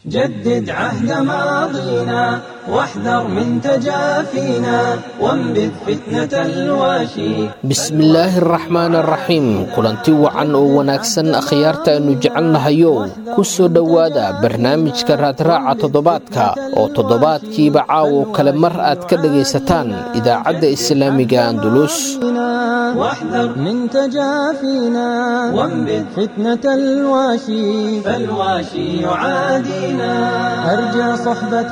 جدد عهد ماضينا واحذر من تجافينا وانبذ فتنة الواشي. بسم الله الرحمن الرحيم. كلنتي وعن وناكسن أخيارتا أنو جعلنا هيو كسو دوادا برنامج كراتراعة تضباتكا أو تضباتكي بعاو كالمرأة كدقيستان إذا عد إسلامي أندلس. واحذر من تجافينا وانبذ فتنة الواشي فالواشي يعادينا. أرجع صحبة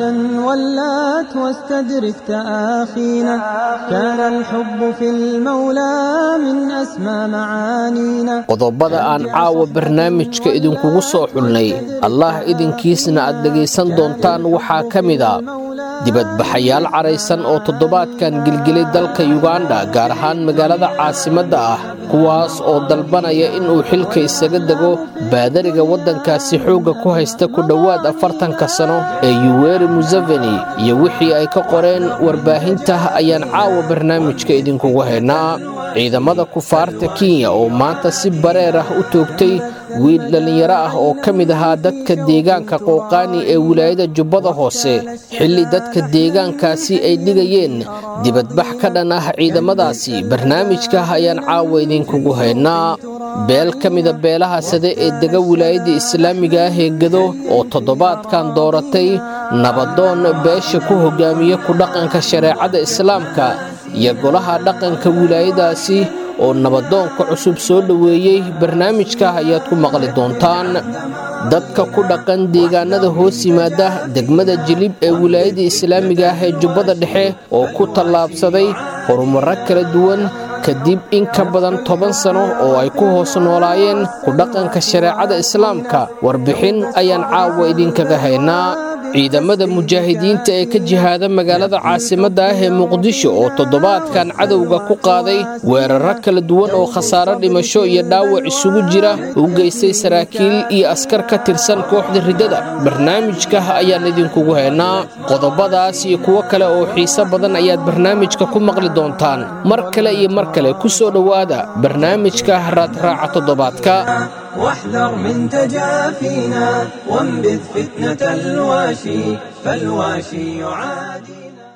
ولات واستدرك تآخينا كان الحب في المولى من أسمى معانينا. qodobada aan caawa barnaamijka idinkugu soo xulnay allah idinkiisna aad dhageysan doontaan waxaa ka mid ah dibadbaxayaal caraysan oo toddobaadkan gilgilay dalka Uganda gaar ahaan magaalada caasimadda ah kuwaas oo dalbanaya in uu xilka isaga dago baadariga wadankaasi xooga ku haysta ku dhawaad 40 sano ee Yoweri Museveni iyo wixii ay ka qoreen warbaahinta ayaan caawa barnaamijka idinkugu haynaa. ciidamada kufaarta Kenya oo maanta si bareer ah u toogtay wiil dhalinyaro ah oo ka mid ahaa dadka deegaanka Qooqani ee wilaayada Jubbada Hoose xilli dadka deegaankaasi ay dhigayeen dibadbax ka dhan ah ciidamadaasi. barnaamijka ayaan caawa idinkugu haynaa. beel ka mid ah beelaha sade ee dega wilaayada islaamiga ah ee Gado oo toddobaadkan dooratay nabadoon beesha ku hogaamiya ku dhaqanka shareecada islaamka iyo golaha dhaqanka wilaayadaasi oo nabadoonka cusub soo dhaweeyay. barnaamijka ayaad ku maqli doontaan. dadka ku dhaqan deegaanada hoos yimaada degmada Jilib ee wilaayada islaamiga ah ee Jubbada Dhexe oo ku tallaabsaday horumaro kala duwan kadib in ka badan 10 sano oo ay ku hoos noolaayeen ku dhaqanka shareecada islaamka. warbixin ayaan caawa idinkaga haynaa. ciidamada mujaahidiinta ee ka jihaada magaalada caasimadda ah ee Muqdisho oo toddobaadkan cadowga ku qaaday weeraro kala duwan oo khasaaro dhimasho iyo dhaawac isugu jira u geystay saraakiil iyo askar ka tirsan kooxda ridada. barnaamijka ayaan idinkugu haynaa. qodobadaas iyo kuwo kale oo xiiso badan ayaad barnaamijka ku maqli doontaan. mar kale iyo mar kale ku soo dhawaada barnaamijka raadraaca toddobaadka. واحذر من تجافينا وانبذ فتنة الواشي فالواشي يعادينا.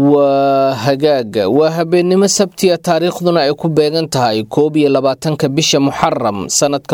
waa habeenimo sabtiya taariikhduna ay ku beegan tahay 21 bisha Muharram sanadka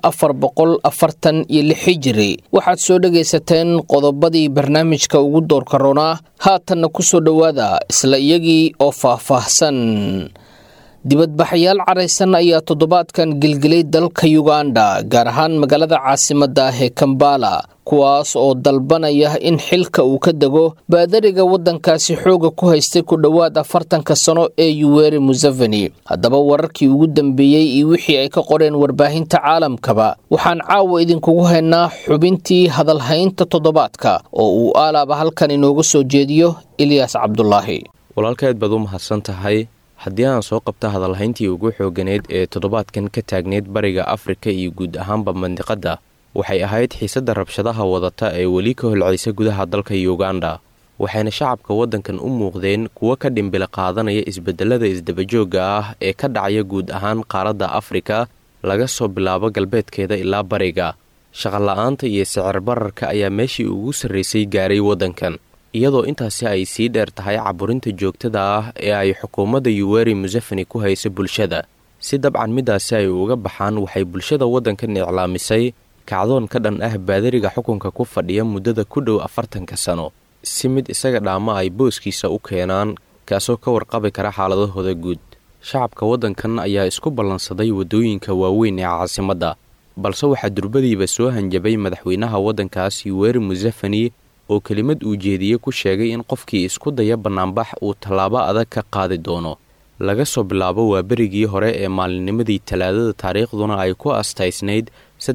1446 hijri. waxaad soo dhageysateen qodobadii barnaamijka ugu doorka roonaa. haatanna ku soo dhawaada isla iyagii oo faahfaahsan. dibadbaxayaal caraysan ayaa toddobaadkan gilgilay dalka Uganda gaar ahaan magaalada caasimadda ah ee Kampala kuwaas oo dalbanaya in xilka uu ka dago baadariga wadankaasi xooga ku haystay ku dhawaad 40 sano ee Yoweri Museveni. haddaba wararkii ugu dambeeyay iyo wixii ay ka qoreen warbaahinta caalamkaba waxaan caawa idinkugu haynaa xubintii hadalhaynta toddobaadka oo uu aalaaba halkan inoogu soo jeediyo Ilyas Cabdullaahi. walaalkeed baad u mahadsan tahay. haddii aan soo qabta hadalhayntii ugu xooganeed ee toddobaadkan ka taagneed bariga Afrika iyo guud ahaanba mandiqadda waxay ahayd xiisadda rabshadaha wadata ee weli ka holcaysa gudaha dalka Uganda waxayna shacabka wadankan u muuqdeen kuwa ka dhimbila qaadanaya isbedelada isdabajooga ah ee ka dhacaya guud ahaan qaaradda Afrika laga soo bilaabo galbeedkeeda ilaa bariga. shaqo la'aanta iyo sicir bararka ayaa meeshii ugu sarreysay gaaray wadankan iyadoo intaasi ay sii dheer tahay caburinta joogtada ah ee ay xukuumadda Yoweri Museveni ku hayso bulshada. si dabcan midaasi ay uga baxaan waxay bulshada wadankan iclaamisay kacdoon ka dhan ah baadariga xukunka ku fadhiya muddada ku dhow 40 sano si mid isaga dhaama ay booskiisa u keenaan kaasoo ka warqabi kara xaaladahooda guud. shacabka wadankan ayaa isku ballansaday wadooyinka waaweyn ee caasimadda balse waxaa durbadiiba soo hanjabay madaxweynaha wadankaas Yoweri Museveni oo kelimad uu jeediyay ku sheegay in qofkii isku daya banaanbax uu tallaabo adag ka qaadi doono. laga soo bilaabo waa berigii hore ee maalinimadii Talaadada taariikhduna ay ku astaysnayd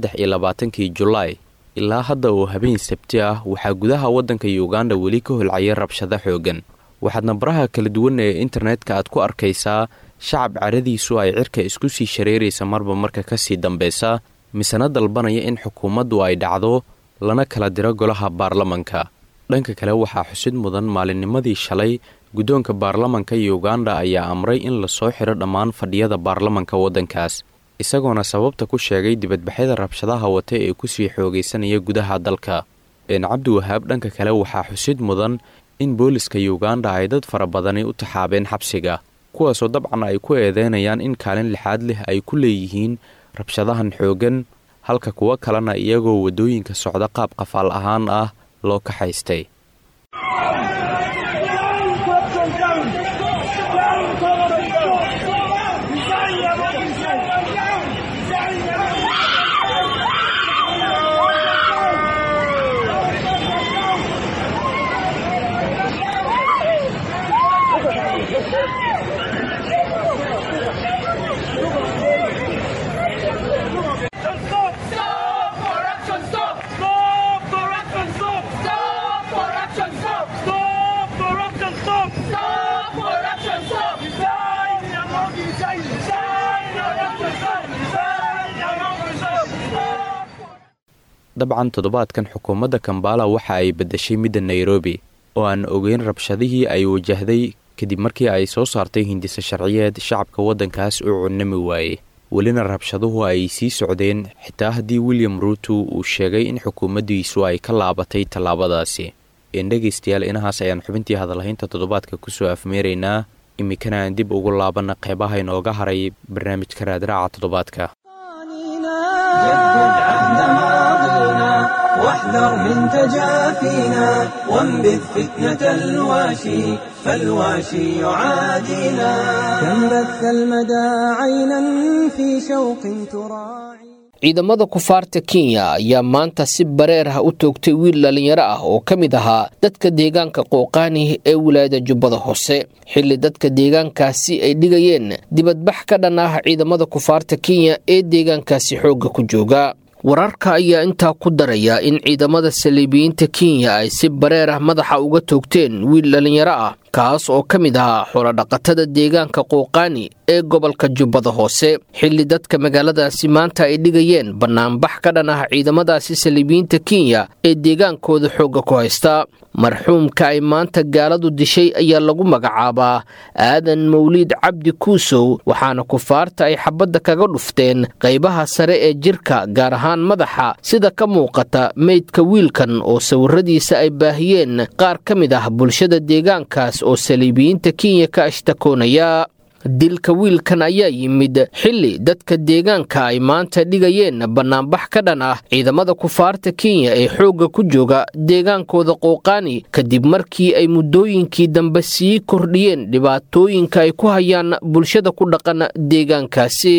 23 Julaay ilaa hadda oo habeen Sabti ah waxaa gudaha wadanka Uganda weli ka holcaya rabshado xoogan. waxaadna baraha kala duwan ee internetka aad ku arkaysaa shacab caradiisu ay cirka isku sii shareeraysa marba marka ka sii dambeysa misana dalbanaya in xukuumaddu ay dhacdo lana kala diro golaha baarlamanka. dhanka kale waxaa xusid mudan maalinnimadii shalay guddoonka baarlamanka Uganda ayaa amray in la soo xiro dhammaan fadhiyada baarlamanka wadankaas isagoona sababta ku sheegay dibadbaxyada rabshadaha wata ee ku sii xoogaysanaya gudaha dalka. cabdiwahaab dhanka kale waxaa xusid mudan in booliska Uganda ay dad fara badani u taxaabeen xabsiga kuwaasoo dabcan ay ku eedeynayaan in kaalin lixaad leh ay ku leeyihiin rabshadahan xoogan halka kuwa kalena iyagoo wadooyinka socda qaab qafaal ahaan ah loo kaxaystay. dabcan toddobaadkan xukuumadda Kampala waxa ay bedeshay midda Nairobi oo aan ogeyn rabshadihii ay wajahday kadib markii ay soo saartay hindisa sharciyeed shacabka waddankaas u cunami waayay welina rabshaduhu ay sii socdeen xitaa haddii William Ruto uu sheegay in xukuumaddiisu ay ka laabatay tallaabadaasi. Dhegeystayaal inahaas ayaan xubintii hadalhaynta toddobaadka ku soo afmeeraynaa imikana aan dib ugu laabana qeybaha inooga haray barnaamijka raadraaca toddobaadka. واحذر من تجافينا وانبذ فتنة الواشي فالواشي يعادينا كم بث المدى عينا في شوق تراعي. ciidamada kufaarta Kenya ayaa maanta si bareer ah u toogtay wiil dhalinyaro ah oo kamid ahaa dadka deegaanka Qooqani ee wilaayada Jubbada Hoose xilli dadka deegaankaasi ay dhigayeen dibadbax ka dhan ah ciidamada kufaarta Kenya ee deegaankaasi xoog ku jooga. wararka ayaa intaa ku daraya in ciidamada Saliibiyiinta Kenya ay si bareer ah madaxa uga toogteen wiil dhalinyaro ah kaas oo kamid ahaa xoolo dhaqatada deegaanka Qooqani ee gobolka Jubbada Hoose xilli dadka magaaladaasi maanta ay dhigayeen banaanbax ka dhan ah ciidamadaasi Saliibiyiinta Kenya ee deegaankooda xoog ku haysta. marxuumka ay maanta gaaladu dishay ayaa lagu magacaabaa Aadan Mawlid Cabdi Kuusow waxaana kufaarta ay xabadda kaga dhufteen qaybaha sare ee jirka gaar ahaan madaxa sida ka muuqata meydka wiilkan oo sawiradiisa ay baahiyeen qaar kamid ah bulshada deegaankaas oo Saliibiyiinta Kenya ka ashtakoonaya. dilka wiilkan ayaa yimid xilli dadka deegaanka ay maanta dhigayeen banaanbax ka dhan ah ciidamada kufaarta Kenya ee xoogga ku jooga deegaankooda Qooqani kadib markii ay muddooyinkii dambe sii kordhiyeen dhibaatooyinka ay ku hayaan bulshada ku dhaqan deegaankaasi.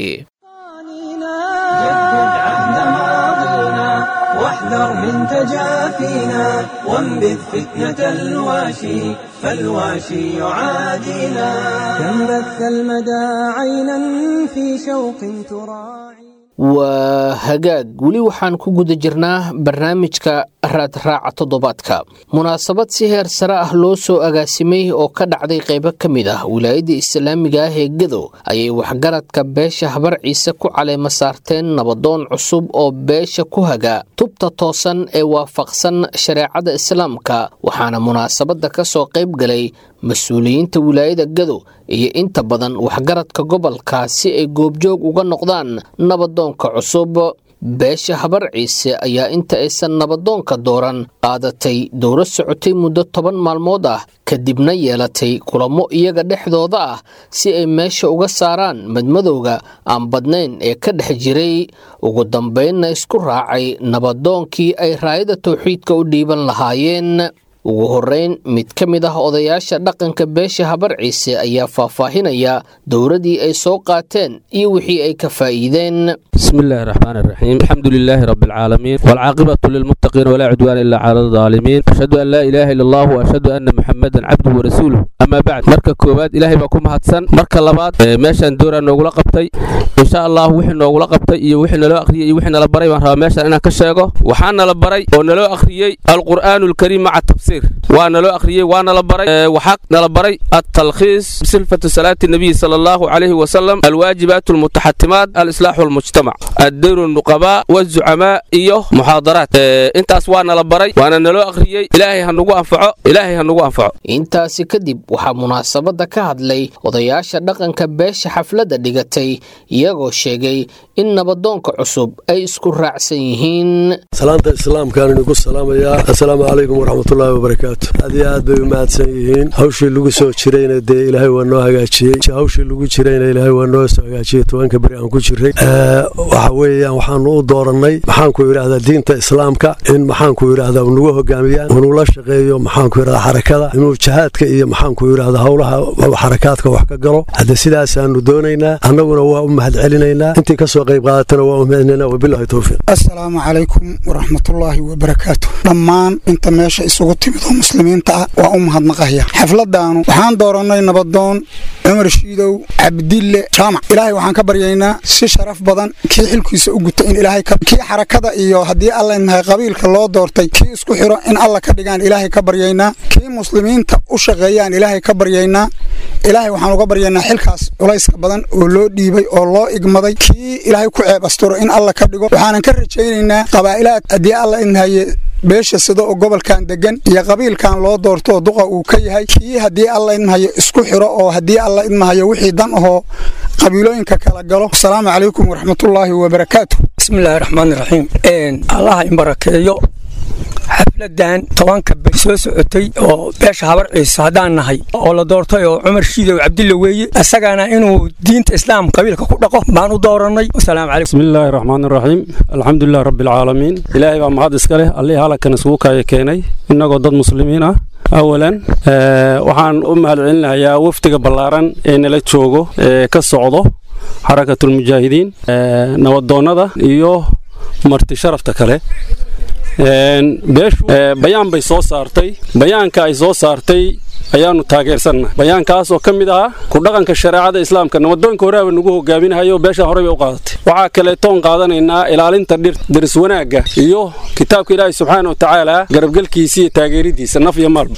واحذر من تجافينا وانبذ فتنة الواشي فالواشي يعادينا كم بث المدى عينا في شوق تراعي. وهجاج ولي waxaan ku guda jirnaa barnaamijka raadraaca toddobaadka. munaasabad si heer sare ah loo soo agaasimay oo ka dhacday qaybo kamid ah wilaayada islaamiga ah ee Gedo ayay waxgaradka beesha Habar Ciise ku caleema saarteen nabadoon cusub oo beesha ku haga tubta toosan ee waafaqsan shariicada islaamka waxaana munaasabada ka soo qayb galay mas'uuliyiinta wilaayada Gedo iyo inta badan waxgaradka gobolka si ay goobjoog uga noqdaan nabadoonka cusub. beesha Habar Ciise ayaa inta aysan nabadoonka dooran qaadatay dowlad socotay muddo 10 maalmood ah kadibna yeelatay kulamo iyaga dhexdooda ah si ay meesha uga saaraan madmadowga aan badnayn ee ka dhex jiray ugu dambeynna isku raacay nabadoonkii ay raayada tawxiidka u dhiiban lahaayeen. ugu horeyn mid kamid ah odayaasha dhaqanka beesha Habar Ciise ayaa faahfaahinaya dowladii ay soo qaateen iyo wixii ay ka faa'iideen. bismillaahir rahmaanir rahiim alxamdulillaahi rabbil caalamiin wal caaqibatu lil muttaqiin wala udwaana illa ala zaalimiin ashhadu an laa ilaaha illa allah wa ashhadu anna muhammadan abduhu wa rasuluhu amma ba'd. marka koobaad ilaahay baa ku mahadsan. marka labaad meeshan doora noogula qabtay insha Allah wixii noogula qabtay iyo wixii naloo akhriyay iyo wixii nala baray baan rabaa meeshan inaan ka sheego. waxaan nala baray oo naloo akhriyay alquraanul kariim ma'a tafsiir tafsiir waana loo akhriyey waana la baray waxaa nala baray at-talkhiis bisifati salaati nabiy sallallahu alayhi wa sallam alwaajibaat almutahattimaat al-islah walmujtama' ad-dur an-nuqaba waz-zu'ama iyo muhaadaraat intaas waana la baray waana naloo akhriyey ilaahay hanugu anfaco intaasi kadib waxaa munaasabada ka hadlay odayaasha dhaqanka beesha xafladda dhigatay iyagoo sheegay in nabadoonka cusub ay isku raacsan yihiin salaanta islaamkaan inagu salaamayaa assalaamu calaykum waraxmatullaahi wabarakaatu aad bay u mahadsan yihiin hawshii lagu soo jirayna dee ilaahay waa noo hagaajiyey hawshii lagu jirayna ilaahay waa noo soo hagaajiyey 10 bari aan ku jiray waxa weeyaan waxaanu u doorannay maxaanku yidhaahdaa diinta islaamka in maxaanku yidhaahdaa nagu hogaamiyaan inuu la shaqeeyo maxaanku yidhahdaa xarakada inuu jihaadka iyo maxaanku yidhaahdaa howlaha xarakaadka wax ka galo hadda sidaasaanu doonaynaa annaguna waa u mahadcelinaynaa intii ka soo qayb qaadatana waa u mahadcelinaynaa wabillahi tawfiiq assalaamu calaykum waraxmatullaahi wabarakaatu dhammaan inta meesha isugu timid oo muslimiinta ah waa u mahadnaqaya xafladaanu waxaan doorannay nabadoon cumar shiidow cabdille jaamac ilaahay waxaan ka baryaynaa si sharaf badan kii xilkiisa u guta in ilaahay kii xarakada iyo haddii alla inahay qabiilka loo doortay kii isku xiro in alla ka dhigaan ilaahay ka baryaynaa kii muslimiinta u shaqeeyaan ilaahay ka baryaynaa ilaahay waxaan uga baryaynaa xilkaas culayska badan oo loo dhiibay oo loo igmaday kii ilaahay ku ceeb asturo in alla ka dhigo waxaanan ka rajaynaynaa qabaa'ilaad haddii alla inahaye beesha sida oo gobolkan degan iyo qabiilkan loo doorto duqa uu ka yahay kii haddii alla idmahayo isku xiro oo haddii alla idmahayo wixii dan ahoo qabiilooyinka kala galo assalaamu calaykum waraxmatullaahi wabarakaatu bismillaahi raxmaani raxiim allaha in barakeeyo xafladan 10 bari soo socotay oo beesha habar ciise hadaan nahay oo la doortay oo Cumar Shiidow Cabdille weeye asagana inuu diinta islaam qabiilka ku dhaqo baan u dooranay assalaamu calaykum bismillaahi raxmaani raxiim alxamdulillaah rabbil caalamiin ilaahay baa mahad iska leh alle halkan isugu keenay inagoo dad muslimiin ah awalan waxaan u mahadcelinayaa wafdiga ballaaran ee nala joogo ka socdo xarakatul mujaahidiin nabadoonnada iyo marti sharafta kale beeshu bayaan bay soo saartay bayaanka ay soo saartay ayaanu taageersanna bayaankaas oo kamid ah ku dhaqanka shariicada islaamka nabadoonka horeaba nagu hogaaminayo beesha horey u qaadatay waxa kale toon qaadanaynaa ilaalinta diris wanaaga iyo kitaabka Ilaahay subhanahu wa ta'ala garabgalkiisa iyo taageeridiisa naf iyo maal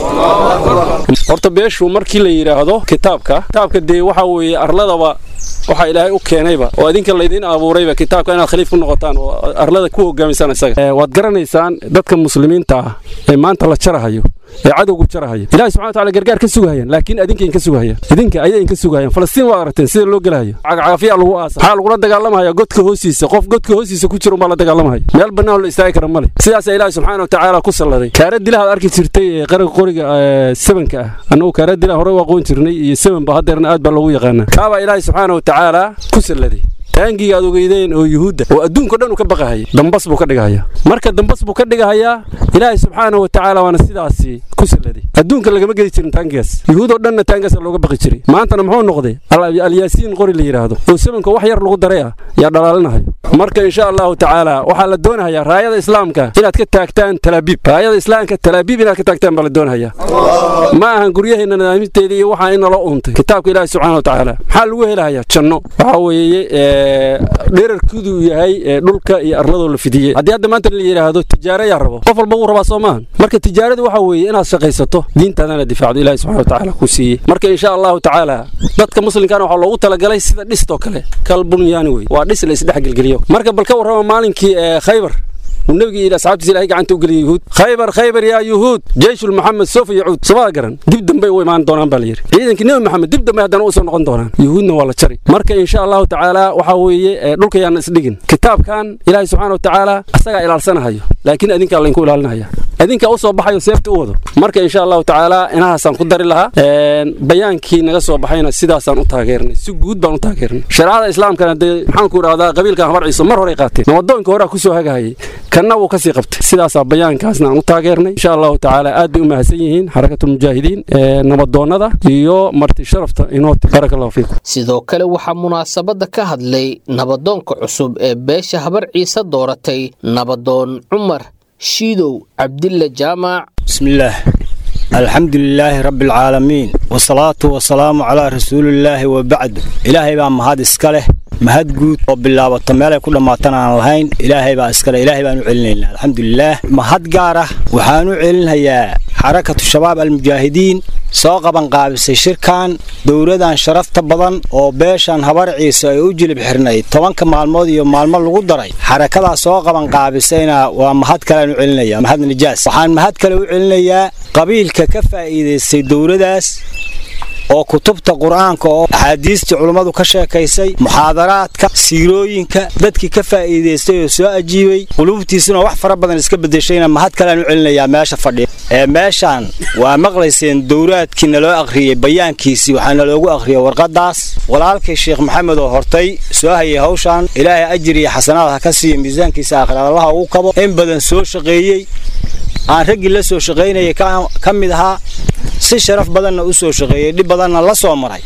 horta beeshu markii la yiraahdo kitaabka dee waxa weeye arladaba waxa Ilaahay u keenayba oo idinka leedin abuurayba kitaabka inaad khaliif ku noqotaan oo arlada ku hogaamisan isaga waad garanaysaan dadka muslimiinta ah ee maanta la jarahayo ee cadowgu jarahayo Ilaahay subhanahu wa ta'ala gargaar ka sugayaan laakiin idinka ayay ka sugayaan Falastiin waa aragteen sida loo galayo caafiya lagu aasa xal lagu dagaalamayo godka hoostiisa qof godka hoostiisa ku jiro ma la dagaalamayo meel banaan la istaagi karo male sidaas Ilaahay subhanahu wa ta'ala ku salladay kaara dilaha arki jirtay qoriga 7ka ah anoo kaara dilaha hore waa qoon jirnay iyo 7 ba hadeerna aad ba lagu yaqaana kaaba Ilaahay subhanahu wa ta'ala ku salladay taangiga aad ogeydeen oo yuhuudda oo adduunka dhan uu ka baqahay dambas buu ka dhigayaa marka dambas buu ka dhigayaa Ilaahay subhanahu wa ta'ala waana sidaasi ku salladay adduunka lagama geli jirin taangigaas yuhuudoo dhanna taangigaas looga baqi jiray maantana muxuu noqday al-yaasiin qori la yiraahdo oo 7ka wax yar lagu daray yaa dhalaalinayo marka insha Allah ta'ala waxa la doonayaa raayada islaamka inaad ka taagtaan Talaabib raayada islaamka Talaabib inaad ka taagtaan bal doonayaa ma ahan guryaheena nidaamteedii iyo waxa in la uuntay kitaabka Ilaahay subhanahu wa ta'ala maxaa lagu helayaa janno waxa weeye dheerarkiidu yahay dhulka iyo arlada la fidiyay hadii hadda maanta la yiraahdo tijaaro yaa rabo qof walba uu rabaa Soomaan marka tijaaradu waxa weeye inaad shaqaysato diintaadana difaacdo Ilaahay subhanahu wa ta'ala ku siiyay marka insha Allah ta'ala dadka muslimkaan waxa loogu talagalay sida dhisto kale kalbunyaani way waa dhis la isdhex galgaliyo marka bal ka warrama maalinkii Khaybar والنبي إلى أصحابتي إلهي قاعد تقول يهود خيبر يا يهود جيش المحمد سوف يعود صباح قرن دب دم ويمان دونان بالير إذا كنا محمد دب دم هذا نوصل نقن دونان يهودنا ولا شري مركا إن شاء الله تعالى وحوي دولك يا ناس دقن كتاب كان إلهي سبحانه وتعالى أستجع إلى السنة هاي لكن أدينك الله نقول لنا هي أدينك أوصل بحي وسيفت أوضه مركا إن شاء الله تعالى إنها سنقدر لها بيان كي نقصوا بحينا السيدة سنقطع غيرنا سجود بنقطع غيرنا شرع الإسلام كان محنكور هذا قبيل كان مرعي سمر وريقاتي نودون كورا كسو هاي كنا وكسي قبت سيداس بيان كاسنا أن تاجرنا إن شاء الله تعالى أدي أمهسيين حركة المجاهدين نبضونا iyo marti sharafta inoo barakallahu fiikum sidoo kale waxa munaasabada ka hadlay nabadoonka cusub ee beesha habar ciise dooratay nabadoon Cumar Shiidow Cabdille Jaamac bismillaah alxamdulillaahi rabbil caalamiin wasalaatu wasalaamu calaa rasuulillaahi wa bacd ilaahay baa mahad iska leh mahad guud oo bilaabato meel ay ku dhamaatan aan lahayn ilaahay baa iska leh ilaahay baan u celinaynaa alxamdulillaah mahad gaar ah waxaan u celinayaa xarakatu shabaab almujaahidiin soo qabanqaabisay shirkan dowladan sharafta badan oo beeshan habar ciise ay u jilib xirnay 10 maalmood iyo maalmo lagu daray xarakadaas soo qabanqaabisayna waa mahad kale u celinaya mahad nijaas waxaan mahad kale u celinayaa qabiilka ka faa'iideystay dowladaas oo kutubta quraanka oo axaadiista culimadu ka sheekaysay muxaadaraadka siirooyinka dadkii ka faa'iideystay oo soo ajiibay qulubtiisuna wax fara badan iska bedeshayna mahad kale u celinayaa meesha fadhiya meeshan waa maqlayseen dowlaadkiina loo aqriyay bayaankiisii waxaana loogu aqriyay warqadaas walaalkay sheekh maxamed oo hortay soo hayay hawshan ilaahay ajir iyo xasanaad ha ka siiyo miisaankiisa aakhirada Allah uu kabo in badan soo shaqeeyay aan ragii la soo shaqeynayay ka mid ahaa si sharaf badanna u soo shaqeeyay dib badanna la soo maray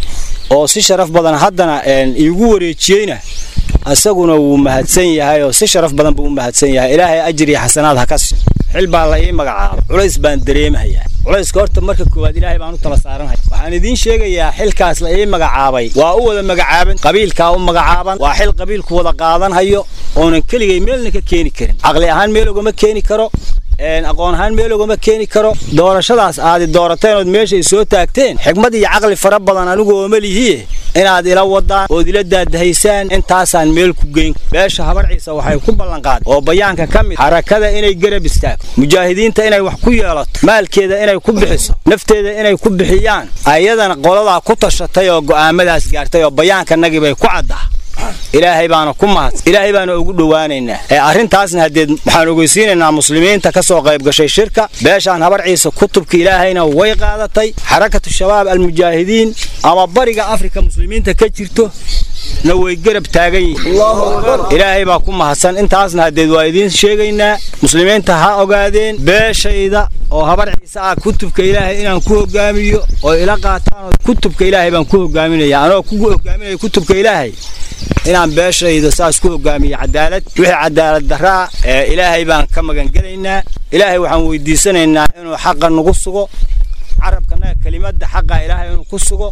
oo si sharaf badan haddana iigu wareejiyayna asaguna wuu mahadsan yahay oo si sharaf badan buu mahadsan yahay ilaahay ajir iyo xasanaad ha ka siiyo xil baa la ii magacaabay culays baan dareemayaa culayska horta marka koowaad ilaahay baan u tala saaranahay waxaan idin sheegayaa xilkaas la ii magacaabay waa u wada magacaaban qabiilka u magacaaban waa xil qabiilku wada qaadan hayo oonan keligay meelna ka keeni karin aqli ahaan meel ugama keeni karo aqoon ahaan meel ugama keeni karo doorashadaas aad doorateen oo meesha soo taagteen xigmad iyo aqli fara badan anigu oo malihiye inaad ila wadaan oo ila daadahaysaan intaasaan meel ku geyn beesha habar ciise waxay ku ballan qaad oo bayaanka kamid xarakada inay garab istaagto mujaahidiinta inay wax ku yeelato maalkeeda inay ku bixiso nafteeda inay ku bixiyaan ayadana qolada ku tashatay oo go'aamadaas gaartay oo bayaanka nagibay ku cadaa ilaahay baana ku mahad ilaahay baana ugu dhawaanaynaa arintaasna hadeed waxaan ogeysiinaynaa muslimiinta ka soo qayb gashay shirka beeshan habar ciise kutubka ilaahayna way qaadatay xarakatu shabaab almujaahidiin ama bariga afrika muslimiinta ka jirto na way garab taagan yihiin ilaahay baa ku mahadsan intaasna hadeed waa idin sheegaynaa muslimiinta ha ogaadeen beeshayda oo habar ciise ah kutubka ilaahay inaan ku hogaamiyo oo ila qaataan kutubka ilaahay baan ku hogaaminayaa anoo ku hogaaminayo kutubka ilaahay inaan beeshayda saas ku hogaamiyo cadaalad wixii cadaalad daraa ilaahay baan ka magan galaynaa ilaahay waxaan weydiisanaynaa inuu xaq nagu sugo carabkana kalimadda xaqa ilaahay inuu ku sugo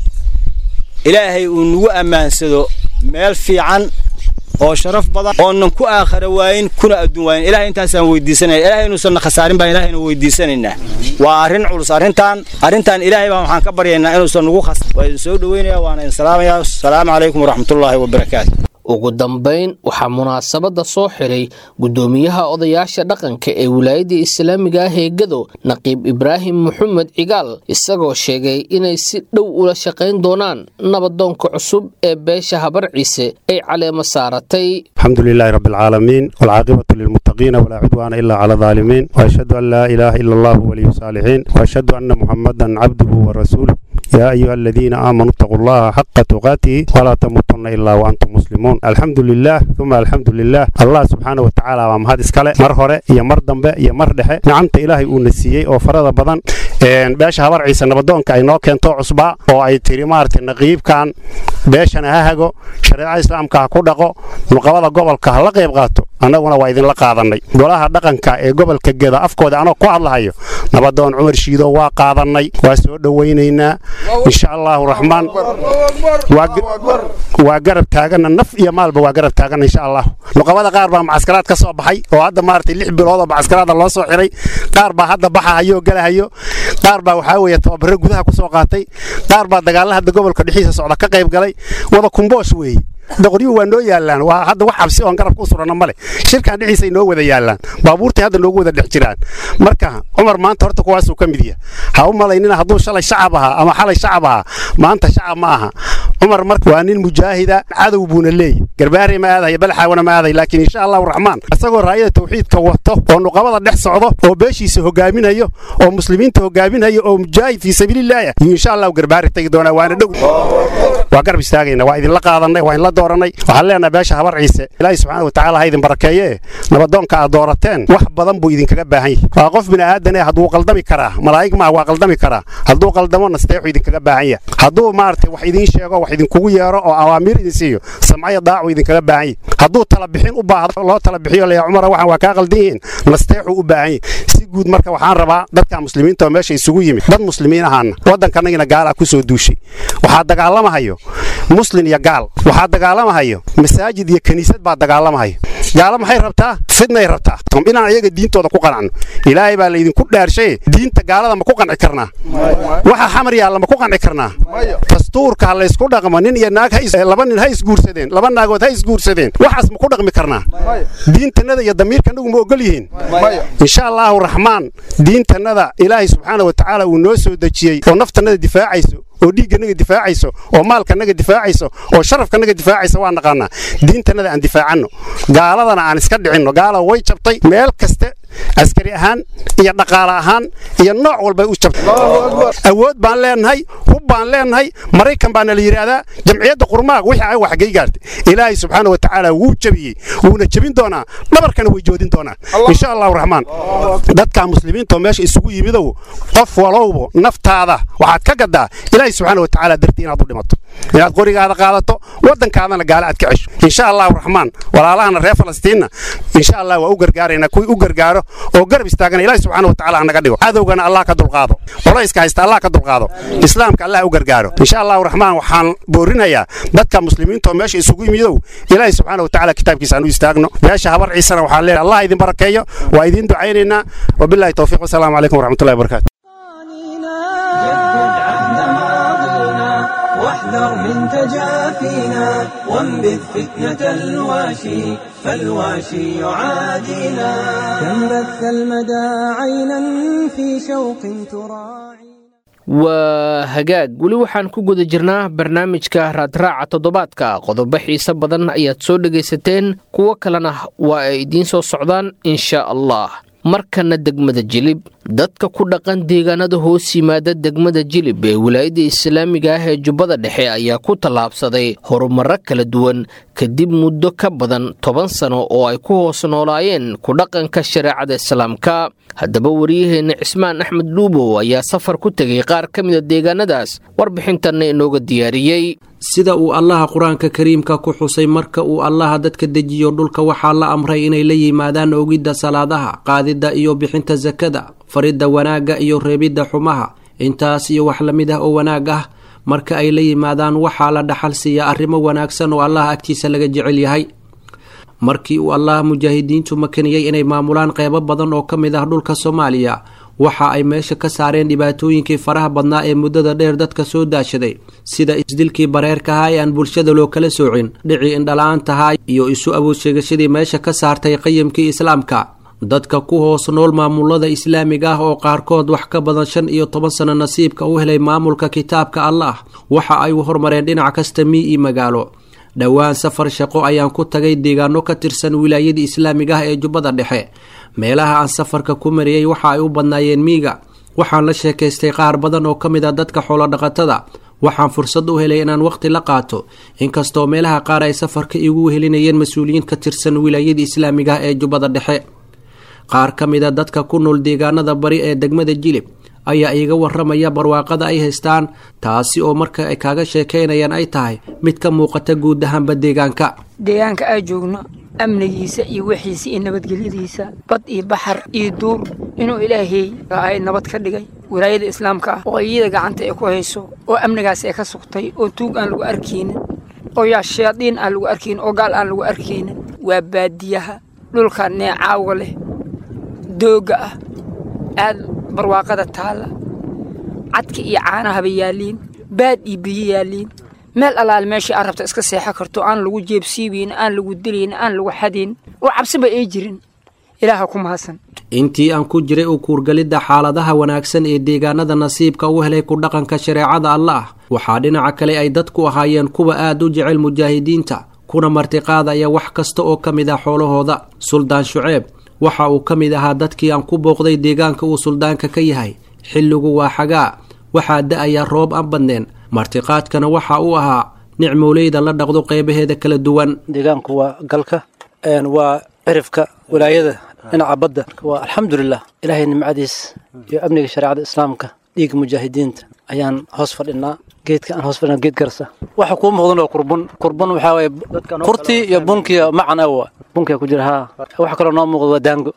ilaahay uu nagu amaansado meel fiican oo sharaf badan oo nan ku aakhira waayin kuna adduun waayin ilaahay intaasaan weydiisanay ilaahay inuusan khasaarin baa ilaahay inuu weydiisanaynaa waa arin culus arintan ilaahay baan waxaan ka baryaynaa inuusan nagu khas waa soo dhaweynaya waana in salaamayaa assalaamu calaykum waraxmatullaahi wabarakaatuh ugu dambayn waxaa munaasabada soo xiray gudoomiyaha odayaasha dhaqanka ee wilaayada islaamiga ah ee Gado Naqiib Ibraahim Maxamed Cigaal isagoo sheegay inay si dhow ula shaqeyn doonaan nabadoonka cusub ee beesha habar ciise ay caleema saaratay alxamdulilaahi rabbil caalamiin wal caaqibatu lil muttaqiin wala cudwaana illa ala zaalimiin wa ashhadu an laa ilaaha illa allah waliyus saalihiin wa ashhadu anna muhammadan abduhu wa rasuluhu يا أيها الذين آمنوا اتقوا الله حق تقاته ولا تموتن إلا وأنتم مسلمون الحمد لله ثم الحمد لله الله سبحانه وتعالى ومهد اسكاله مر هره يا مر دنبه يا مر دحه نعمت إلهي ونسيي أو فرض بدن باش هبر عيسى نبضون كأنه كان توعصبا أو أي تريمارت النقيب كان باش أنا هاجو شريعة الإسلام كعقودقو نقابل قبل كهلا قيب قاتو أنا وايدين لقاضني ولا هذا كان قبل كجدا أفكار أنا قاعد لهايو نبضون عمر شيدو وقاضني وسود وينينا إن شاء الله الرحمن وقرب تاجنا النف يا مال بوقرب تاجنا إن شاء الله نقابل قارب معسكرات كسب حي وهذا مارت اللي بالوضع معسكرات الله صحيح قارب هذا بحا هيو قال هيو قارب وحاول يتوبر جودها كسوقاتي قارب دجال هذا قبل كدحيس صعد كقيب قالي وضع كمبوش وي دغريو waa noo yaalaan waa hadda wax xabsi oo garab ku surana male shirka dhiciisa inoo wada yaalaan baabuurta hadda noogu wada dhex jiraan marka Umar maanta horta kuwaas uu kamid yahay ha u malaynina haduu shalay shacab aha ama xalay shacab aha maanta shacab ma aha Umar marka waa nin mujaahida cadow buuna leeyahay garbaari ma aadahay bal xawana ma aadahay laakiin insha Allah rahmaan asagoo raayada tawxiidka wato oo nuqabada dhex socdo oo beeshiisa hogaaminayo oo muslimiinta hogaaminayo oo mujaahid fi sabilillah insha Allah garbaari tagi doona waana dhow waa garab istaagayna waa idin la qaadanay waa in la dooranay waxaan leenahay beesha habar ciise ilaahay subxaanahu wa ta'aala ha idin barakeeye nabadoonka aad doorateen wax badan buu idin kaga baahan yahay waa qof bini aadan ah haduu qaldami karaa malaa'ig ma waa qaldami karaa haduu qaldamo nasteexu idin kaga baahan yahay haduu maartay wax idin sheego wax idin kugu yeero oo awaamir idin siiyo samcaya daacu idin kaga baahan yahay haduu tala bixin u baahdo loo tala bixiyo la Umar waxaan waa ka qaldiin nasteexu u baahan yahay si guud marka waxaan rabaa dadka muslimiinta oo meesha isugu yimid dad muslimiin ahaan wadankanagina gaal ah ku soo duushay waxa dagaalamahayo muslim iyo gaal waxa dagaalamahayo masaajid iyo kaniisad baa dagaalamahayo gaalo maxay rabtaa fidnay rabtaa inaan ayaga diintooda ku qanacno ilaahay baa laydinku dhaarshay diinta gaalada ma ku qanci karnaa waxa xamar yaalla ma ku qanci karnaa dastuurka ha laysku dhaqmo nin iyo naag laba nin ha isguursadeen laba naagood ha isguursadeen waxaas ma ku dhaqmi karnaa diintanada iyo damiirkanagu ma ogol yihiin insha allahu raxmaan diintanada ilaahay subxaana wa tacaala uu noo soo dejiyey oo naftanada difaacayso oo dhiigganaga difaacayso oo maalkanaga difaacayso oo sharafkanaga difaacayso waa naqaanaa diintanada aan difaacanno gaaladana aan iska dhicinno gaalada way jabtay meel kaste askari ahaan iyo dhaqaale ahaan iyo nooc walbay u jabtay awood baan leenahay hub baan leenahay maraykan baana la yidhaahdaa jamciyadda qurmaag wixii ay wax gay gaartay ilaahay subxaana wa tacaala wuu jabiyey wuuna jabin doonaa dhabarkana way joodin doonaa insha allahu raxmaan dadka muslimiinta oo meesha isugu yimidow qof walowba naftaada waxaad ka gadaa ilaahay subxaana wa tacaala dartii inaad u dhimato inaad qorigaada qaadato waddankaadana gaala aad ka cesho insha allahu raxmaan walaalahana reer falastiinna insha allah waa u gargaaraynaa kuwii u gargaaro oo garab istaagana ilaahay subxaana wa tacaala naga dhigo cadowgana allah ka dulqaado culayska haysta allah ka dulqaado islaamka allah u gargaaro insha allahu raxmaan waxaan boorinayaa dadka muslimiinta oo meesha isugu yimidow ilaahay subxaana wa tacaala kitaabkiisa aan u istaagno beesha habar ciisana waxaan leeyahay allah idin barakeeyo waa idin ducaynaynaa wabillahi tawfiiq wasalaamu calaykum waraxmatullahi wabarakaatu واحذر من تجافينا وانبذ فتنة الواشي فالواشي يعادينا كم بث المدى عينا في شوق تراعي waa hagaag weli waxaan ku guda jirnaa barnaamijka raadraaca toddobaadka qodobo xiise badan ayaad soo dhegaysateen kuwo kalena waa ay idiin soo socdaan insha allah markana degmada jilib dadka ku dhaqan deegaanada hoos yimaada degmada jilib ee wilaayadda islaamiga ah ee jubbada dhexe ayaa ku tallaabsaday horumarro kala duwan kadib muddo ka badan 10 sano oo ay ku hoos noolaayeen ku dhaqanka shareecada islaamka haddaba wariyaheenna cismaan axmed dhuubow ayaa safar ku tegay qaar ka mida deegaanadaas warbixintanna inooga diyaariyey sida uu allaha qur-aanka kariimka ku xusay marka uu allaha dadka dejiyo dhulka waxaa la amray inay la yimaadaan ogidda salaadaha qaadidda iyo bixinta sakada faridda wanaagga iyo reebidda xumaha intaas iyo wax la mid ah oo wanaag ah marka ay la yimaadaan waxaa la dhaxal siiya arrimo wanaagsan oo allaha agtiisa laga jecel yahay markii uu allaha mujaahidiintu makaniyey inay maamulaan qeybo badan oo ka mid ah dhulka soomaaliya waxa ay meesha ka saareen dhibaatooyinkii faraha badnaa ee muddada dheer dadka soo daashaday sida isdilkii bareerkahaa ee aan bulshada loo kala soocin dhicii indhala-aantahaa iyo isu awood sheegashadii meesha ka saartay qayimkii islaamka dadka ku hoos nool maamulada islaamiga ah oo qaarkood wax ka badan 15 sano nasiibka u helay maamulka kitaabka allah waxa ay u hormareen dhinac kasta miyi magaalo dhowaan safar shaqo ayaan ku tagay deegaano ka tirsan wilaayada islaamiga ah ee jubbada dhexe meelaha aan safarka ku mariyey waxa ay u badnaayeen miiga waxaan la sheekaystay qaar badan oo ka mid ah dadka xoolo dhaqatada waxaan fursad u helay inaan waqti la qaato inkastoo meelaha qaar ay safarka igu helinayeen mas-uuliyiin ka tirsan wilaayada islaamiga ah ee jubbada dhexe qaar ka mid a dadka ku nool deegaanada bari ee degmada jilib ayaa iiga waramaya barwaaqada ay haystaan taasi oo marka ay kaaga sheekaynayaan ay tahay mid ka muuqata guud ahaanba deegaanka ay joogno amnigiisa iyo wixiisa iyo nabadgelyadiisa bad iyo baxar iyo duur inuu ilaahay ay nabad ka dhigay wilaayada islaamka ah oo iyada gacanta ay ku hayso oo amnigaas ay ka sugtay oo tuug aan lagu arkaynin oo yaa shayaadiin aan lagu arkaynin oo gaal aan lagu arkaynin waa baadiyaha dhulka neecaawa leh dooga ah aad barwaaqada taala cadka iyo caanaha bay yaaliin baad iyo biyo yaaliin meel alaal meeshii aad rabta iska seexo karto aan lagu jeebsiibiin aan lagu dilayn aan lagu xadin oo cabsiba ay jirin ilaaha ku mahadsan intii aan ku jiray u kuurgalidda xaaladaha wanaagsan ee deegaanada nasiibka u helay ku dhaqanka shareecada allah waxaa dhinaca kale ay dadku ahaayeen kuwa aad u jecel mujaahidiinta kuna martiqaadaya wax kasta oo ka mid ah xoolahooda suldaan shuceeb waxa uu ka mid ahaa dadkii aan ku booqday deegaanka uu suldaanka ka yahay xilligu waa xagaa waxaa da-aya roob aan badneen martiqaadkana waxa uu ahaa nicmooleyda la dhaqdo qeybaheeda kala duwan deegaanku waa galka waa cirifka walaayada dhinaca badda waa alxamdulilah ilaahay nimcadiis iyo amniga shareecada islaamka dhiiga mujaahidiinta ayaan hoos fadhinaa geedka aan hoos fadhinaa geed garsa waxa kuu muuqdan oo kurban waxaa waye kurtii iyo bunkiya macan awa bunkiya ku jira haa waxa kaloo noo muuqda waa daango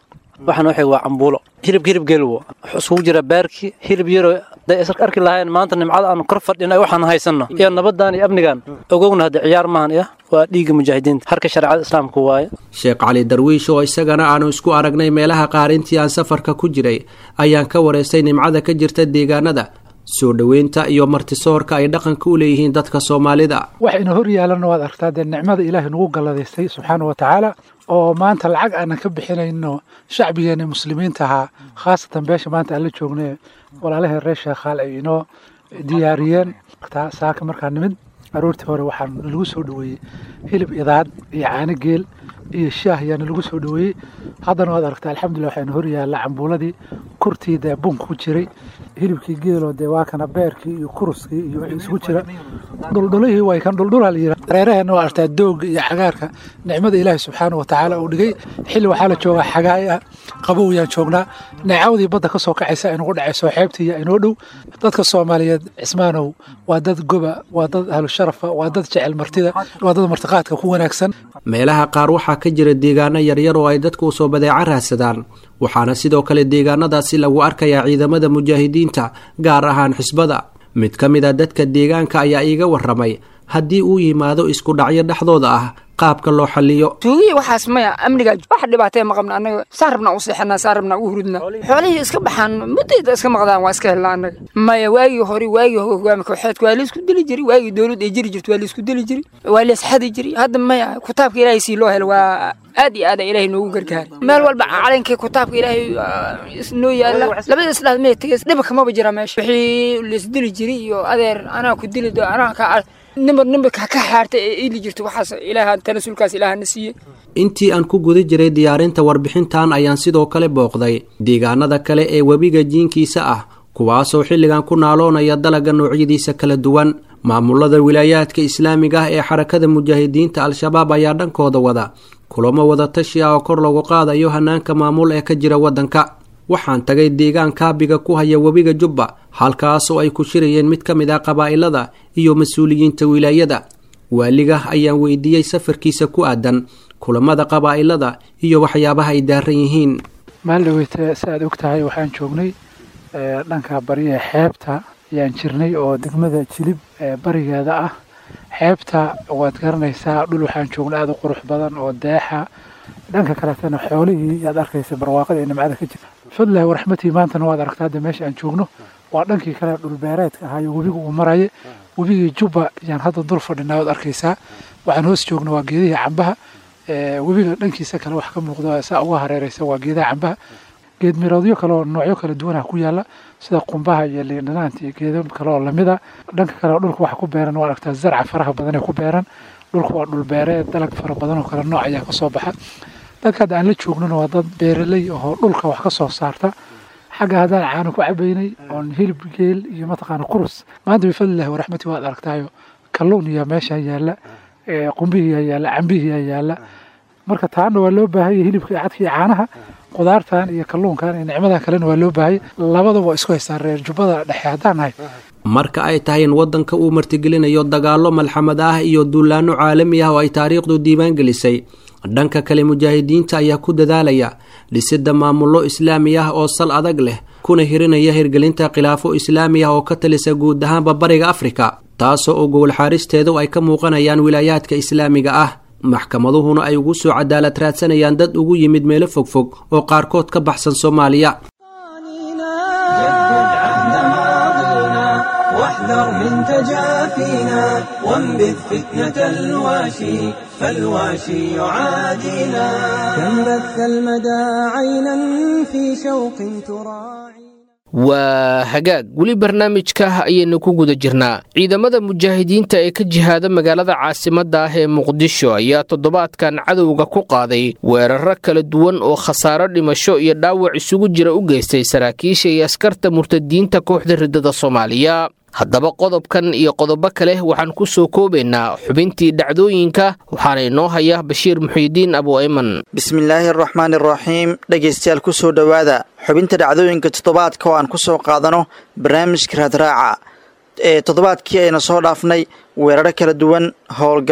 waxaan waxay waa cambuulo hilib geel wuxuu isugu jira baarki hilib yaro day isar arki lahayn maanta nimcada aan kor fadhino waxaan haysanno iyo nabadan iyo amnigan ogowna hada ciyaar maahan waa dhiiga mujaahidiinta harka sharciyada islaamka waaye Sheekh Cali Darwiish oo isagana aanu isku aragnay meelaha qaar intii aan safarka ku jiray ayaan ka wareystay nimcada ka jirta deegaanada soo dhaweynta iyo martisoorka ay dhaqanka u leeyihiin dadka Soomaalida waxayna hor yaalan waad aragtaa nimcada Ilaahay nagu galladaystay subxaanahu wa ta'ala oo maanta lacag aan ka bixinayno shacbigeena muslimiinta ah khaasatan beesha maanta aan la joognay walaalaha reer Sheekhaal ay inoo diyaariyeen saaka markaa nimid aroortii hore waxaan lagu soo dhaweeyay hilib idaad iyo caano geel iyo shaah ayaan lagu soo dhaweeyay haddana waad aragtaa alxamdulillah waxayna hor yaalla cambuuladii kurtiida bunka ku jiray hilibkii geeloo dee waa kana beerkii iyo kuruskii iyo wixii isugu jira dhuldhulihii way kan dhuldhulaa la yidhaha reeraheena waa aragtaa doogga iyo cagaarka nicmada ilaahi subxaanahu wa tacaala uu dhigay xilli waxaa la joogaa xagaay ah qabow yaan joognaa neecawdii badda ka soo kacaysa inugu dhacayso xeebtii iyo inoo dhow dadka Soomaaliyeed Cismaanow waa dad goba waa dad ahlu sharafa waa dad jecel martida waa dad martiqaadka ku wanaagsan meelaha qaar waxaa ka jira deegaano yaryar oo ay dadku soo badeeca raadsadaan waxaana sidoo kale deegaanadaasi lagu arkayaa ciidamada mujaahidiinta gaar ahaan xisbada mid ka mid ah dadka deegaanka ayaa iiga waramay haddii uu yimaado isku dhacyo dhexdooda ah qaabka loo xaliyo tuugiye waxaas maya amniga wax dhibaatay ma qabna anaga saarabna u seexana saarabna u hurudna xoolihii iska baxaan muddo iska maqdaan waa iska helnaa anaga maya waagi hogaamka kooxeedku waa la isku dili jiray waagi dawladda ay jiri jirto waa la isku dili jiray waa la isxadi jiray hadda maya kitaabka Ilaahay si loo helo waa aad iyo aad Ilaahay noogu gargaar meel walba calankii kitaabka Ilaahay isnoo yaala labada islaam ma tagays dhib kama jira meesha wixii la isdili jiray iyo adeer anaa ku dili do anaa ka nimba ka xaarta ili jirto waxaas Ilaahay tanaasulkaas Ilaahay nasiye intii aan ku guda jiray diyaarinta warbixintan ayaan sidoo kale booqday deegaanada kale ee webiga jiinkiisa ah kuwaasoo xilligan ku naaloonaya dalaga noocyadiisa kala duwan maamulada wilaayaadka islaamiga ah ee xarakada mujaahidiinta al-shabaab ayaa dhankooda wada kulamo wada tashi ah oo kor loogu qaadayo hanaanka maamul ee ka jira wadanka waxaan tagay deegaan kaabiga ku haya webiga Jubba halkaasoo ay ku shirayeen mid ka mid ah qabaa'ilada iyo mas'uuliyiinta wilaayada waaliga ayaan weydiiyay safarkiisa ku aadan kulamada qabaa'ilada iyo waxyaabaha ay daaran yihiin maaldhaweyta saad ogtahay waxaan joognay dhanka bariga xeebta ayaan jirnay oo degmada Jilib barigeeda ah xeebta waad garanaysaa dhul waxaan joognay aad u qurux badan oo deexa dhanka kaleetana xoolihii aad arkaysa barwaaqada ee nimcada ka jirta fadlan warahmatii maantana waad aragtaa meesha aan joogno waa dhankii kale dhul beereedka ahaa webiga uu marayay webigii Jubba yaan hadda dul fadhinaa waad arkaysaa waxaan hoos joogno waa geedaha cambaha webiga dhankiisa kale wax ka muuqda saa uga hareeraysa waa geedaha cambaha geed miroodyo kale oo noocyo kala duwan ah ku yaala sida qumbaha iyo liindhanaanta iyo geedo kale oo lamida dhanka kale dhulka waxa ku beeran waa aragtaa zarca faraha badan ee ku beeran dhulku waa dhul beereed dalag fara badan oo kala nooc ayaa ka soo baxa dadka aan la joognana waa dad beeraley oo dhulka wax ka soo saarta xagga hadaan caano ku cabaynay oo hilib geel iyo mataqaan kurus maanta bi fadlilah wa rahmati wa aragtaayo kalluun iyo meesha yaala qumbihi yaala cambihi yaala marka taana waa loo baahay hilibka cadka caanaha qudaartan iyo kalluunkan iyo nicmada kalena waa loo baahay labadaba isku haystaan reer Jubbada dhexe hadaan hay marka ay tahay in wadanka uu martigelinayo dagaalo malxamad ah iyo duulaano caalami ah oo ay taariikhdu diiwaan gelisay dhanka kale mujaahidiinta ayaa ku dadaalaya dhisidda maamullo islaami ah oo sal adag leh kuna hirinaya hirgelinta khilaafo islaami ah oo ka talisa guud ahaanba bariga Afrika taasoo oo gobol xaristeedu ay ka muuqanayaan wilaayaadka islaamiga ah maxkamaduhuna ay ugu soo cadaalad raadsanayaan dad ugu yimid meelo fogfog oo qaarkood ka baxsan Soomaaliya واحذر من تجافينا وانبذ فتنة الواشي فالواشي يعادينا كم بث المدى عينا في شوق تراعي waa hagaag weli barnaamijka ayaynu ku guda jirnaa ciidamada mujaahidiinta ee ka jihaada magaalada caasimadda ah ee Muqdisho ayaa toddobaadkan cadowga ku qaaday weeraro kala duwan oo khasaaro dhimasho iyo dhaawac isugu jira u geystay saraakiisha iyo askarta murtadiinta kooxda ridada Soomaaliya haddaba qodobkan iyo qodobo kale waxaan ku soo koobaynaa xubintii dhacdooyinka waxaana inoo haya Bashiir Muxiidiin Abu Ayman bismillaahir rahmaanir rahiim dhageystayaal ku soo dhawaada xubinta dhacdooyinka toddobaadka oo aan ku soo qaadano barnaamijka raadraaca ee toddobaadkii ayna soo dhaafnay weeraro kala duwan howlgalo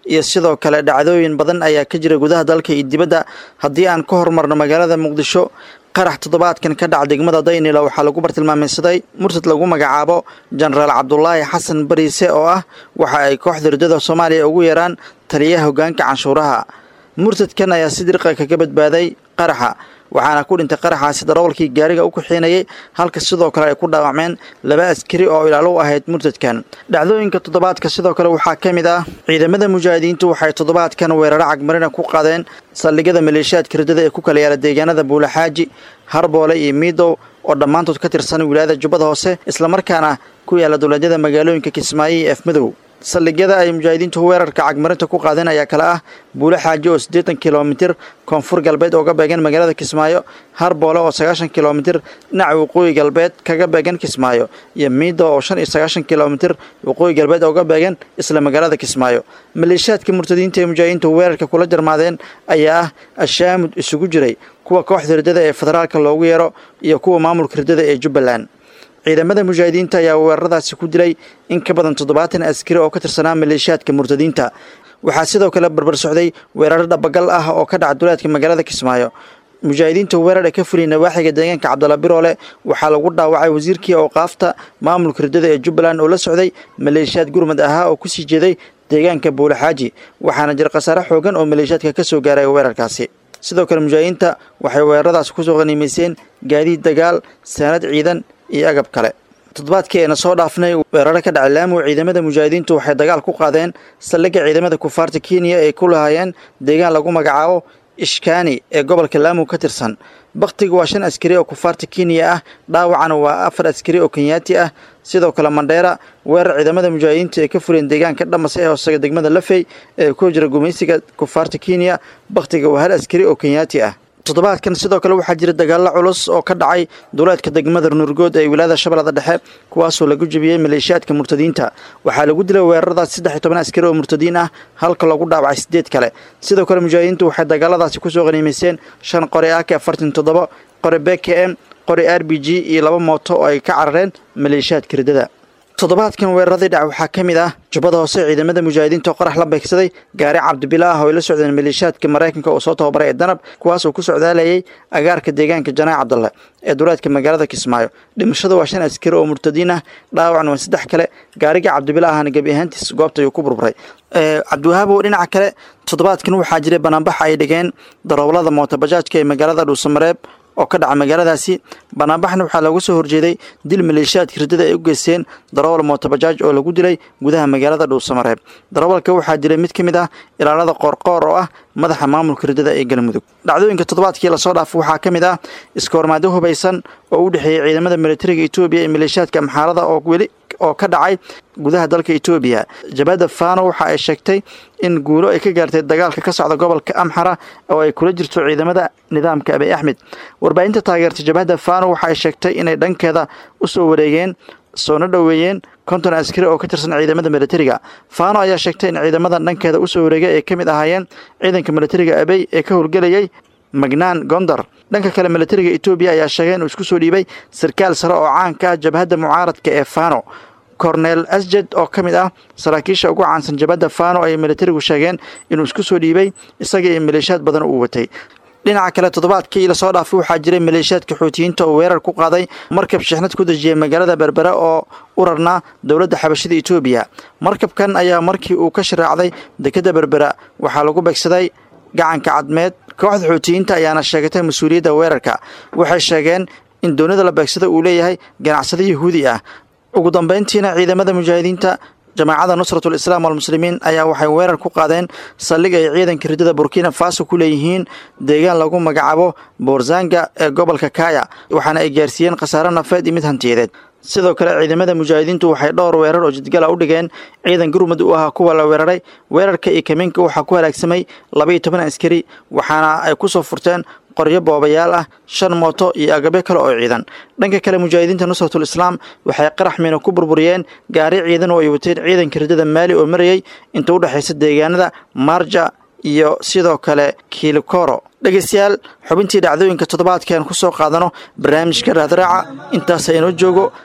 iyo sidoo kale dhacdooyin badan ayaa ka jira gudaha dalka iyo dibadda. haddii aan ka hormarno magaalada muqdisho, qarax toddobaadkan ka dhaca degmada daynila waxaa lagu bartilmaameysaday murtad lagu magacaabo jenaraal cabdulaahi xasan bariise oo ah waxa ay kooxda ridada soomaaliya ugu yeeraan taliyaha hoggaanka canshuuraha. murtadkan ayaa si dirqa kaga badbaaday qaraxa, waxaana ku dhintay qaraxaasi darawalkii gaariga u kaxeynayay, halka sidoo kale ay ku dhaawacmeen 2 askari oo ilaalo u ahayd murtadkan. dhacdooyinka toddobaadka sidoo kale waxaa ka mid ah ciidamada mujaahidiintu waxay toddobaadkan weeraro cagmarina ku qaadeen saldhigyada maleeshiyaadka ridada ee ku kala yaala deegaanada buulaxaaji, harboole iyo miidow oo dhammaantood ka tirsan wilaayada jubbada hoose, islamarkaana ku yaala dowladyada magaalooyinka kismaayo iyo afmadow. saldhigyada ay mujaahidiintu weerarka cagmarinta ku qaadeen ayaa kale ah buulaxaaji oo 80 kilomitir koonfur galbeed ooga beegan magaalada kismaayo, harboole oo 90 kilomitir dhinaca waqooyi galbeed kaga beegan kismaayo, iyo miido oo 95 kilomitir waqooyi galbeed ooga beegan isla magaalada kismaayo. maleeshiyaadka murtadiinta ee mujaahidiintu weerarka kula jarmaadeen ayaa ah ashaamud isugu jiray kuwa kooxda ridada ee federaalka loogu yeero iyo kuwa maamulka ridada ee Jubbaland. ciidamada mujaahidiinta ayaa weeraradaasi ku dilay in ka badan 70 askari oo ka tirsanaa maleeshiyaadka murtadiinta. waxaa sidoo kale barbar socday weeraro dhabagal ah oo ka dhaca duleedka magaalada kismaayo. mujaahidiinta weerar ay ka fuliyeen nawaaxiga deegaanka Cabdalla Biroole waxaa lagu dhaawacay wasiirkii awqaafta maamulka ridada ee Jubbaland oo la socday maleeshiyaad gurmad ahaa oo ku sii jeeday deegaanka buulaxaaji, waxaana jira khasaare xoogan oo maleeshiyaadka ka soo gaaray weerarkaasi. sidoo kale mujaahidiinta waxay weeraradaas ku soo qaniimeyseen gaadiid dagaal, saanad ciidan iyo agab kale. toddobaadkeena soo dhaafnay weeraro ka dhacay Lamu, ciidamada mujaahidiintu waxay dagaal ku qaadeen saldhigga ciidamada kufaarta Kenya ee ku lahaayeen deegaan lagu magacaabo Ishkani ee gobolka Lamu ka tirsan. Baqtigu waa 5 askari oo kufaarta Kenya ah, dhaawacana waa 4 askari oo Kenyaati ah. sidoo kale Mandheera weerar ciidamada mujaahidiinta ee ka fureen deegaanka Dhamas ee hoosaga degmada Lafey ee ku jira gumeysiga kufaarta Kenya, baqtiga waa 1 askari oo Kenyaati ah. toddobaadkan sidoo kale waxaa jira dagaalo culus oo ka dhacay duleedka degmada Nurgood ee wilaayada Shabeellada Dhexe, kuwaasoo lagu jabiyay maleeshiyaadka murtadiinta. waxaa lagu dilay weeraradaas 13 askari oo murtadiin ah, halka lagu dhaawacay 8 kale. sidoo kale mujaahidiintu waxay dagaaladaasi ku soo qaniimeyseen 5 qori AK-47, qori BKM, qori RPG iyo 2 mooto oo ay ka carareen maleeshiyaadka ridada. toddobaadkan weeraradii dhac waxaa ka mid ah jubbada hoose, ciidamada mujaahidiinta oo qarax la beegsaday gaari cabdibilaah oo ay la socdeen maleeshiyaadka Mareykanka oo soo tababaray ee Danab, kuwaas oo ku socdaalayay agaarka deegaanka Janaac Cabdalle ee duleedka magaalada Kismaayo. dhimashada waa 5 askari oo murtadiin ah, dhaawacna waa 3 kale. gaariga cabdibilaahna gabi ahaantiis goobta ayuu ku burburay. Cabdiwahaab oo dhinaca kale toddobaadkan waxaa jiray banaanbax ay dhigeen darawalada mootobajaajka ee magaalada Dhuusamareeb oo ka dhaca magaaladaasi. banaanbaxna waxaa lagu soo horjeeday dil maleeshiyaadka ridada ay u geysteen darawal mootobajaaj oo lagu dilay gudaha magaalada Dhuusamareeb. darawalka waxaa dilay mid ka mid ah ilaalada qoorqoor oo ah madaxa maamulka ridada ee Galmudug. dhacdooyinka toddobaadkii la soo dhaafay waxaa ka mid ah iskoormaado hubaysan oo u dhexeeyay ciidamada militariga Itoobiya iyo maleeshiyaadka Amxaarada oo ka dhacay gudaha dalka Itoobiya. Jabhadda Faano waxa ay sheegtay in guulo ay ka gaartay dagaalka ka socda gobolka Amxara oo ay kula jirto ciidamada nidaamka Abiy Ahmed. warbaahinta taageerta jabhadda Faano waxa ay sheegtay inay dhankeeda u soo wareegeen soona dhaweeyeen 50 askari oo ka tirsan ciidamada militariga. Faano ayaa sheegtay in ciidamada dhankeeda u soo wareegay ay kamid ahaayeen ciidanka militariga Abiy ee ka howlgalayay Magnaan Gondar. dhanka kale militariga Itoobiya ayaa sheegay inuu isku soo dhiibay sarkaal sare oo caan ka ah jabhadda mucaaradka ee Faano. Cornel Asjed oo ka mid ah saraakiisha ugu caansan jabhadda Faano ay militarigu sheegeen inuu isku soo dhiibay isaga iyo maleeshiyaad badan uu watay. dhinaca kale toddobaadkii la soo dhaafay waxaa jiray maleeshiyaadka Xuutiyiinta oo weerar ku qaaday markab shixnad ku dajiyay magaalada Berbera oo u rarnaa dowladda xabashida Itoobiya. markabkan ayaa markii uu ka shiraacday dekedda Berbera waxaa lagu beegsaday gacanka cadmeed. kooxda Xuutiyiinta ayaana sheegatay mas'uuliyadda weerarka. waxay sheegeen in doonida la beegsada uu leeyahay ganacsade Yahuudi ah. ugu dambeyntiina ciidamada mujaahidiinta jamaacada Nusratul Islaam wal Muslimiin ayaa waxay weerar ku qaadeen saldhig ay ciidanka ridada Burkina Faso ku leeyihiin deegaan lagu magacaabo Borzanga ee gobolka Kaya, waxaana ay gaarsiiyeen khasaare nafeed iyo mid hantiyadeed. sidoo kale ciidamada mujaahidiintu waxay dhowr weerar oo jidgal u dhigeen ciidan gurmad u ahaa kuwa la weeraray. weerarka iyo kamiinka waxaa ku halaagsamay 12 askari, waxaana ay ku soo furteen qoryo boobayaal ah, 5 mooto iyo agabyo kale oo ciidan. dhanka kale mujaahidiinta Nusratul Islaam waxay qarax miino ku burburiyeen gaari ciidan oo ay wateen ciidanka ridada Maali oo marayay inta u dhaxaysa deegaanada Marja iyo sidoo kale Kilikoro. dhageystayaal xubintii dhacdooyinka toddobaadkan ku soo qaadano barnaamijka Raadraaca intaas aynu joogo.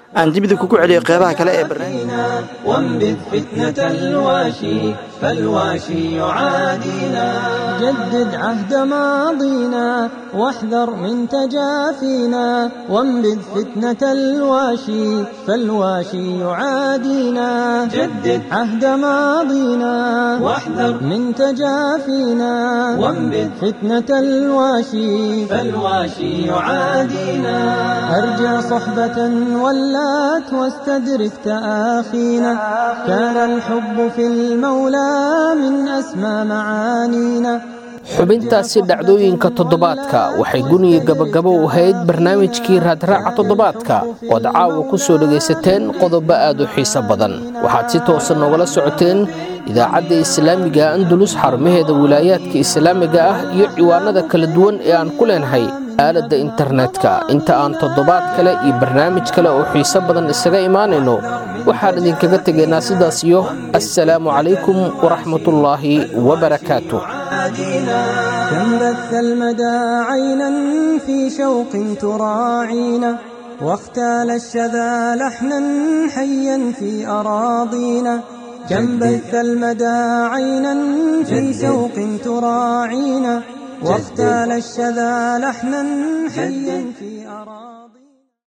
aan dibida kugu celiyo qeybaha kale ee barnaamijka. وانبذ فتنة الواشي فالواشي يعادينا جدد عهد ماضينا واحذر من تجافينا وانبذ فتنة الواشي فالواشي يعادينا جدد عهد ماضينا واحذر من تجافينا وانبذ فتنة الواشي فالواشي يعادينا أرجع صحبة ولات واستدرك تآخينا كان الحب في المولى من أسمى معانينا. xubintaasi dhacdooyinka toddobaadka waxay guniga gabagabo u ahayd barnaamijkii raadraaca toddobaadka ood caawa ku soo dhegaysateen qodobo aad u xiiso badan. waxaad si toosan noogala socoteen idaacadda islaamiga andalus xarumaheeda wilaayaadka islaamiga ah iyo ciwaanada kala duwan ee aan ku leenahay aaladda internetka. inta aan toddobaad kale iyo barnaamij kale oo xiiso badan isaga imaanayno waxaan idinkaga tegaynaa sidaas iyo assalaamu calaykum waraxmatullaahi wabarakaatuh. كم بث المدى عينا في شوق تراعينا واختال الشذا لحنا حيا في أراضينا كم بث المدى عينا في شوق تراعينا واختال الشذا لحنا حيا في أراضينا.